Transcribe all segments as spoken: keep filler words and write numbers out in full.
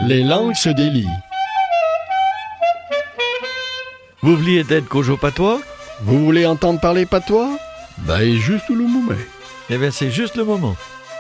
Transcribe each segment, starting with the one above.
Les langues se délient. Vous vouliez être Kojo Patois? Vous voulez entendre parler patois? Ben, juste le moment. Eh bien, c'est juste le moment.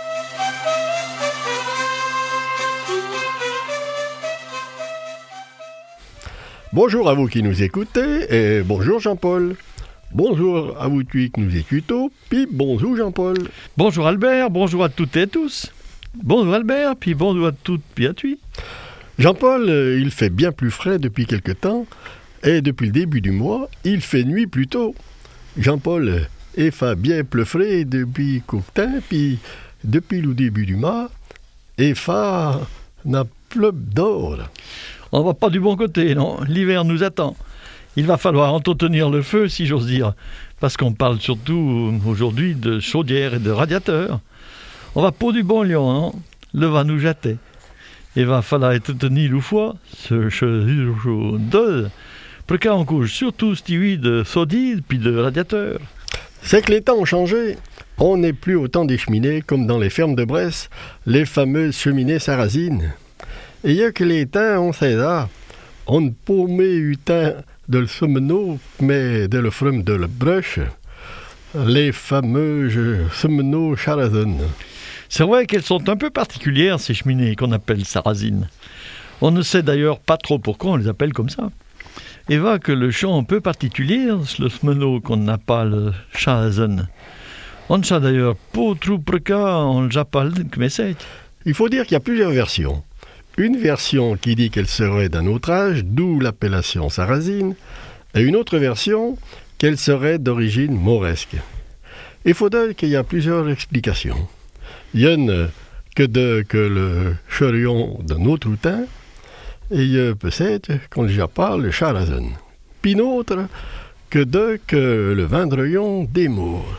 Bonjour à vous qui nous écoutez, et bonjour Jean-Paul. Bonjour à vous qui nous écoutez, puis bonjour Jean-Paul. Bonjour Albert, bonjour à toutes et à tous. Bonjour Albert, puis bonjour à toutes et à tous. Jean-Paul, euh, il fait bien plus frais depuis quelque temps, et depuis le début du mois, il fait nuit plus tôt. Jean-Paul, euh, il fait bien plus frais depuis Cocteau, puis depuis le début du mois, il fait n'a plus d'or. On va pas du bon côté, non. L'hiver nous attend. Il va falloir entretenir le feu, si j'ose dire, parce qu'on parle surtout aujourd'hui de chaudière et de radiateurs. On va pas du bon lion, non. Le va nous jeter. Il va falloir entretenir le foie, ce chaud d'eau, pour qu'on couche surtout cette huile de sodide puis de radiateur. C'est que les temps ont changé. On n'est plus au temps des cheminées comme dans les fermes de Bresse, les fameuses cheminées sarrasines. Et il y a que les temps, on sait ça. On ne peut pas eu temps de le semeno, mais de le frum de le brush, les fameuses semeno sarrasines. C'est vrai qu'elles sont un peu particulières, ces cheminées qu'on appelle sarrasines. On ne sait d'ailleurs pas trop pourquoi on les appelle comme ça. Et va que le chant un peu particulier, le semeno qu'on n'a pas le sarrasine. On ne sait d'ailleurs pas trop pourquoi on le appelle comme ça. Il faut dire qu'il y a plusieurs versions. Une version qui dit qu'elle serait d'un autre âge, d'où l'appellation sarrasine, et une autre version qu'elle serait d'origine mauresque. Il faut dire qu'il y a plusieurs explications. Il y en a que de que le chorion d'un autre temps, et il y a peut-être qu'on le parle le sarrasine. Puis une autre que de que le vendrillon des Maures.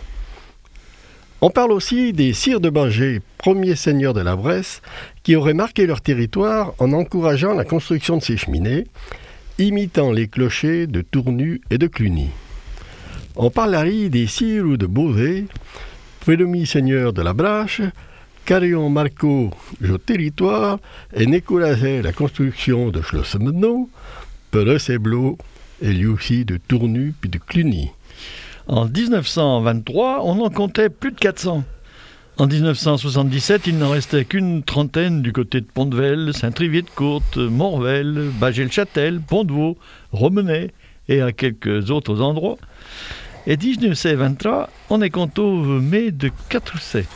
On parle aussi des sires de Bangé, premiers seigneurs de la Bresse, qui auraient marqué leur territoire en encourageant la construction de ces cheminées, imitant les clochers de Tournu et de Cluny. On parle aussi des sires de Beauvais, premiers seigneurs de la Brache, Carillon Marco, au territoire, et n'encourageaient la construction de Schlossemeno, Pereux-Seblo, et lui aussi de Tournu puis de Cluny. En dix-neuf cent vingt-trois, on en comptait plus de quatre cents. En dix-neuf cent soixante-dix-sept, il n'en restait qu'une trentaine du côté de Pont-de-Vel, Saint-Trivier-de-Courte, Morvel, Bagel-Châtel, Pont-de-Vaux, Romenay et à quelques autres endroits. Et dix-neuf cent vingt-trois, on est compté mai de quatre cents.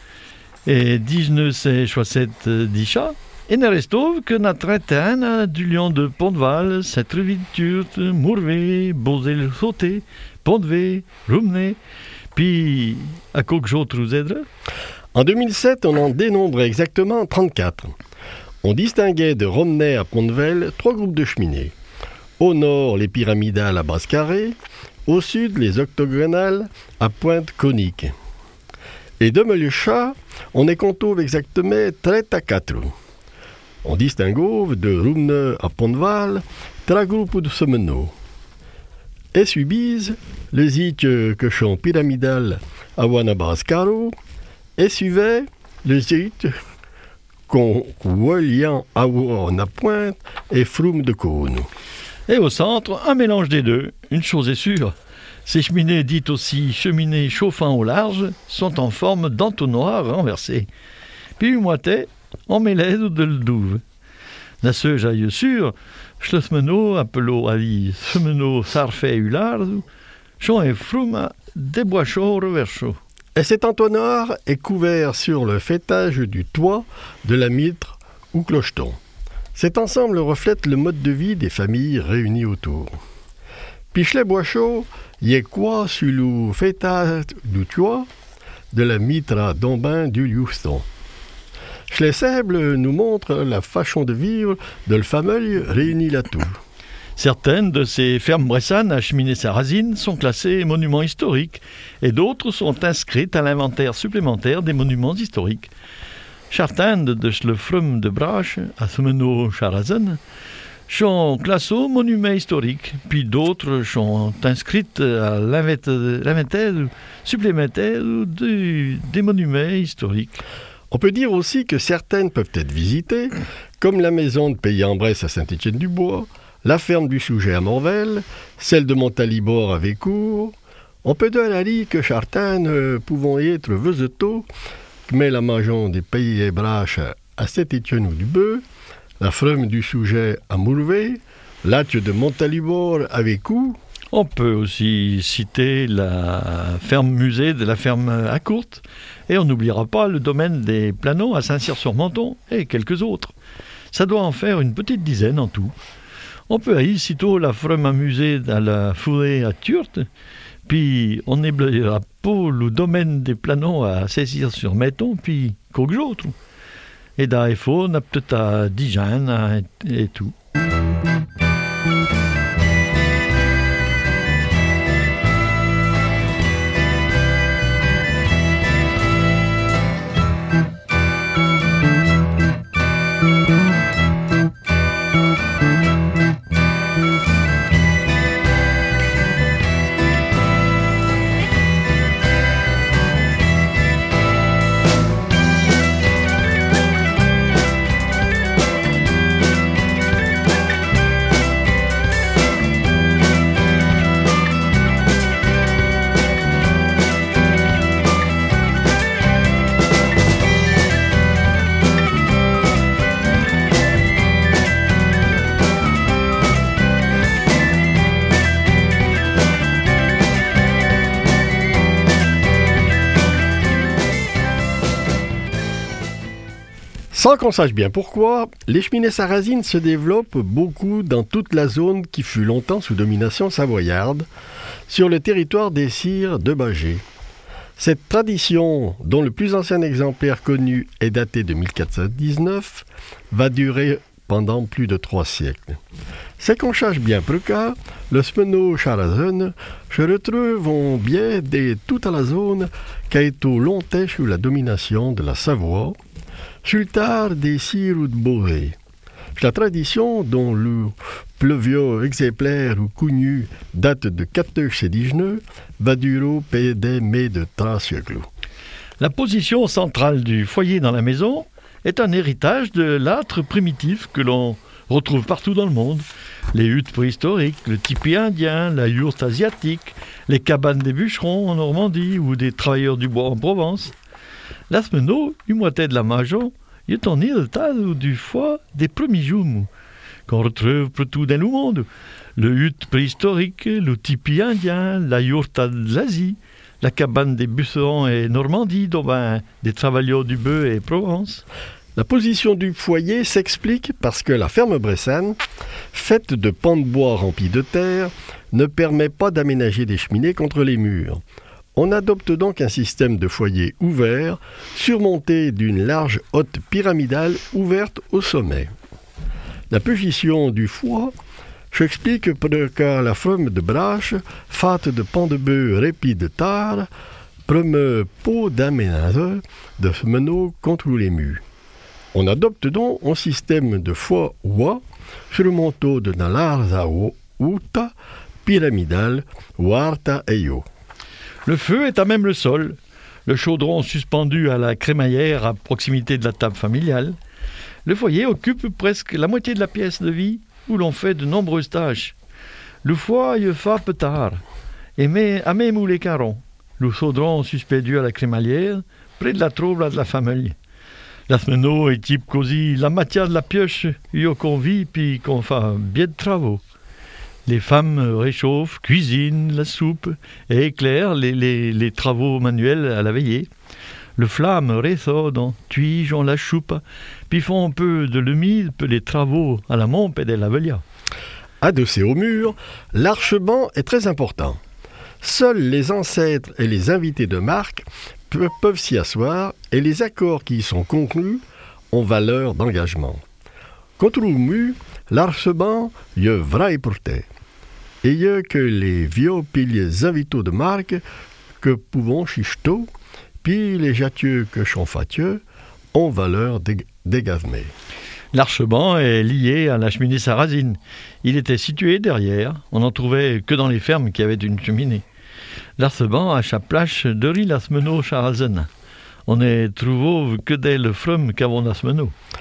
Et dix-neuf cent soixante-dix, il ne reste que notre terrain du lion de Pont-de-Val, Saint-Trivier-de-Courte, Mourvé, Beauzé-le-Sauté, Pont-de-Vé, Romenay, puis à quelques autres endroits. En deux mille sept, on en dénombrait exactement trente-quatre. On distinguait de Romenay à Pont-de-Vel trois groupes de cheminées. Au nord, les pyramidales à base carrée, au sud, les octogonales à pointe conique. Et de Melucha, on est compté exactement trente-quatre. On distingue de Romenay à Pont-de-Val trois groupes de semeno. Et subise le zit que sont pyramidal à Wanabas Caro, et suivait le zit qu'on voyant à Wana Pointe et Froum de Cône. Et au centre, un mélange des deux. Une chose est sûre, ces cheminées dites aussi cheminées chauffant au large sont en forme d'entonnoir renversé. Puis une moitié, on mêlait de l'douve. La ce j'aille sûr, Schlossmeno, appello ali semeno sarfait ulardo, chon et frouma, des bois chauds reverchaux. Et cet entonnoir est couvert sur le fêtage du toit de la mitre ou clocheton. Cet ensemble reflète le mode de vie des familles réunies autour. Pichelet bois chaud, y est quoi sur le fêtage du toit de la mitre à Dombin du Liuston. Schlesseble nous montre la façon de vivre de le fameux réuni là-tout. Certaines de ces fermes bressanes à cheminées sarrasines sont classées monuments historiques et d'autres sont inscrites à l'inventaire supplémentaire des monuments historiques. Certaines de le frum de Brache à semeno sarrazine sont classées monuments historiques, puis d'autres sont inscrites à l'inventaire supplémentaire des monuments historiques. On peut dire aussi que certaines peuvent être visitées, comme la maison de Pays-en-Bresse à Saint-Étienne-du-Bois, la ferme du Souget à Morvel, celle de Montalibor à Vécourt. On peut dire à dire que certains euh, pouvant être vezetaux, mais la maison des Pays et Braches à Saint-Étienne-du-Bœuf, la ferme du Souget à Mourvé, l'Atche de Montalibor à Vécourt. On peut aussi citer la ferme musée de la ferme à Courte, et on n'oubliera pas le domaine des Planons à Saint-Cyr-sur-Menton et quelques autres. Ça doit en faire une petite dizaine en tout. On peut haïr sitôt la ferme à musée à la Fourrée à Turte, puis on n'oubliera pas le domaine des Planons à Saint-Cyr-sur-Menton, puis quelques autres. Et là, il faut, on a peut-être à Dijon et tout. Sans qu'on sache bien pourquoi, les cheminées sarrasines se développent beaucoup dans toute la zone qui fut longtemps sous domination savoyarde, sur le territoire des sires de Bâgé. Cette tradition, dont le plus ancien exemplaire connu est daté de mille quatre cent dix-neuf, va durer pendant plus de trois siècles. C'est qu'on cherche bien peu cas, le smenot charazen se retrouve en bien de toute la zone qui a été longtemps sous la domination de la Savoie, sur le tard des sires de Beauvais. La tradition, dont le plus vieux exemplaire ou connu date de quatorze cent dix-neuf, va durer près de mai de trois siècles. La position centrale du foyer dans la maison est un héritage de l'âtre primitif que l'on retrouve partout dans le monde. Les huttes préhistoriques, le tipi indien, la yourte asiatique, les cabanes des bûcherons en Normandie ou des travailleurs du bois en Provence. La semaine, du moitié de la maison, il est en héritage du foie des premiers jours qu'on retrouve partout dans le monde. Le hutte préhistorique, le tipi indien, la yourte de l'Asie, la cabane des bûcherons et Normandie, dont ben, des travailleurs du bœuf et Provence. La position du foyer s'explique parce que la ferme bressane, faite de pans de bois remplis de terre, ne permet pas d'aménager des cheminées contre les murs. On adopte donc un système de foyer ouvert, surmonté d'une large hotte pyramidale ouverte au sommet. La position du foie s'explique par la forme de brache, faite de pans de bœuf répis de terre, promeut pot d'aménageur de meneaux contre les murs. On adopte donc un système de foie oie, surmonté d'une large hotte pyramidale, warta et yo. Le feu est à même le sol, le chaudron suspendu à la crémaillère à proximité de la table familiale. Le foyer occupe presque la moitié de la pièce de vie où l'on fait de nombreuses tâches. Le foie y fait peu tard, et met à même où les carons. Le chaudron suspendu à la crémaillère, près de la trouble de la famille. La semaine est type cosy, la matière de la pioche, y qu'on vit puis qu'on fait bien de travaux. Les femmes réchauffent, cuisinent la soupe et éclairent les, les, les travaux manuels à la veillée. Le flamme ressort dans tuige on la choupe, puis font un peu de l'humide, les travaux à la mompe et de la velia. Adossé au mur, l'archeban est très important. Seuls les ancêtres et les invités de marque pe- peuvent s'y asseoir et les accords qui y sont conclus ont valeur d'engagement. Contre le mur, l'archeban y est vrai porté. Et y a que les vieux puis les invités de marque que pouvons chicheter, puis les jatieux que sont fatieux, ont valeur d'égavement. L'archeban est lié à la cheminée sarrasine. Il était situé derrière, on n'en trouvait que dans les fermes qui avaient une cheminée. L'archeban a sa place de riz la semaine charazen. On ne trouve que des le frum qu'avant la semaine.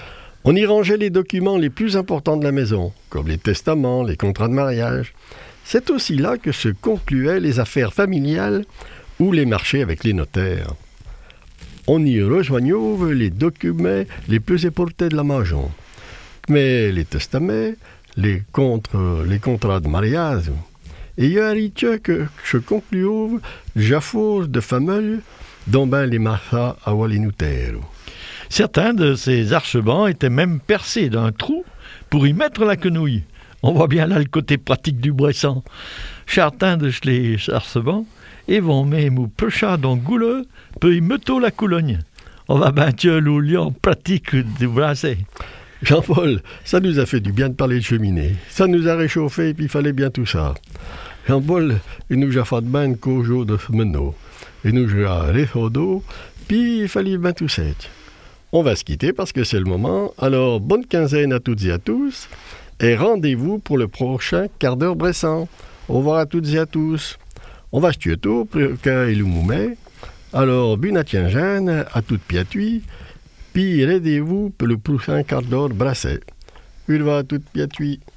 On y rangeait les documents les plus importants de la maison, comme les testaments, les contrats de mariage. C'est aussi là que se concluaient les affaires familiales ou les marchés avec les notaires. On y rejoignait les documents les plus importants de la maison, mais les testaments, les, contre, les contrats de mariage. Et il y a un rituel que se concluait jaffos de famille dont ben les marchas à les notaires. Certains de ces archebans étaient même percés d'un trou pour y mettre la quenouille. On voit bien là le côté pratique du Bressan. Certains de les archebans, et vont même ou pecha dans gouleux, peut y mettre la coulogne. On va ben tiens ou lion pratique du brasser. Jean-Paul, ça nous a fait du bien de parler de cheminée. Ça nous a réchauffé et puis il fallait bien tout ça. Jean-Paul, il nous a fait de bain qu'au jour de Menot. Il nous a réchauffé d'eau, puis il fallait bien tout ça. On va se quitter parce que c'est le moment. Alors, bonne quinzaine à toutes et à tous. Et rendez-vous pour le prochain quart d'heure Bressan. Au revoir à toutes et à tous. On va se tuer tôt, préca et le moumet. Alors, bon à Tiengène, à toute piatui. Puis, rendez-vous pour le prochain quart d'heure Brasset. Une va à toute piatui.